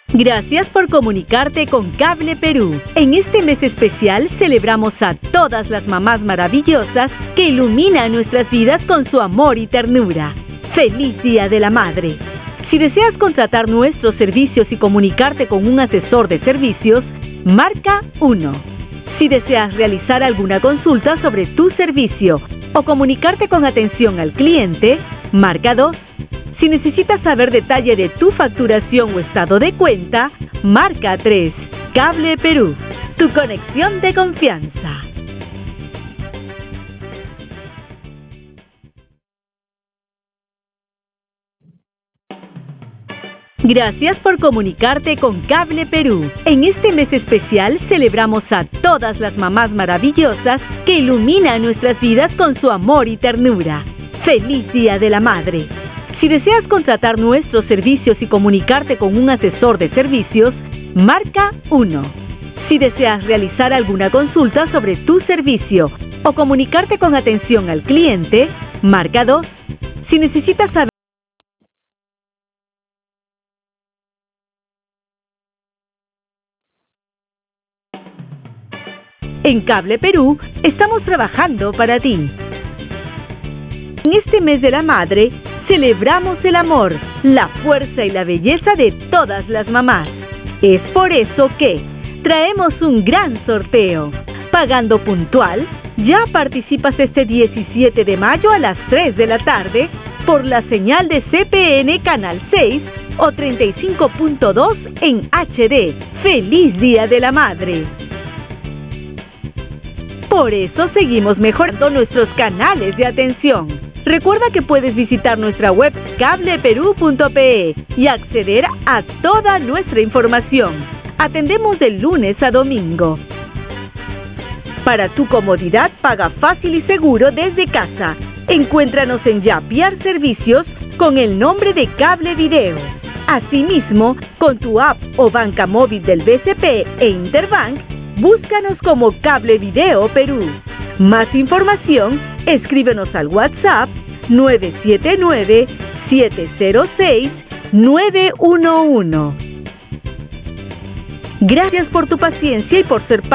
Gracias por comunicarte con Cable Perú. En este mes especial celebramos a todas las mamás maravillosas que iluminan nuestras vidas con su amor y ternura. ¡Feliz Día de la Madre! Si deseas contratar nuestros servicios y comunicarte con un asesor de servicios, marca 1. Si deseas realizar alguna consulta sobre tu servicio o comunicarte con atención al cliente, marca 2. Si necesitas saber detalle de tu facturación o estado de cuenta, marca 3. Cable Perú, tu conexión de confianza. Gracias por comunicarte con Cable Perú. En este mes especial celebramos a todas las mamás maravillosas que iluminan nuestras vidas con su amor y ternura. ¡Feliz Día de la Madre! Si deseas contratar nuestros servicios y comunicarte con un asesor de servicios, marca 1. Si deseas realizar alguna consulta sobre tu servicio o comunicarte con atención al cliente, marca 2. Si necesitas saber en Cable Perú, estamos trabajando para ti. En este mes de la madre, celebramos el amor, la fuerza y la belleza de todas las mamás. Es por eso que traemos un gran sorteo. Pagando puntual, ya participas este 17 de mayo a las 3 de la tarde por la señal de CPN Canal 6 o 35.2 en HD. ¡Feliz Día de la Madre! Por eso seguimos mejorando nuestros canales de atención. Recuerda que puedes visitar nuestra web cableperú.pe y acceder a toda nuestra información. Atendemos de lunes a domingo. Para tu comodidad, paga fácil y seguro desde casa. Encuéntranos en Yapiar Servicios con el nombre de Cable Video. Asimismo, con tu app o banca móvil del BCP e Interbank, búscanos como Cable Video Perú. Más información, escríbenos al WhatsApp 979-706-911. Gracias por tu paciencia y por ser parte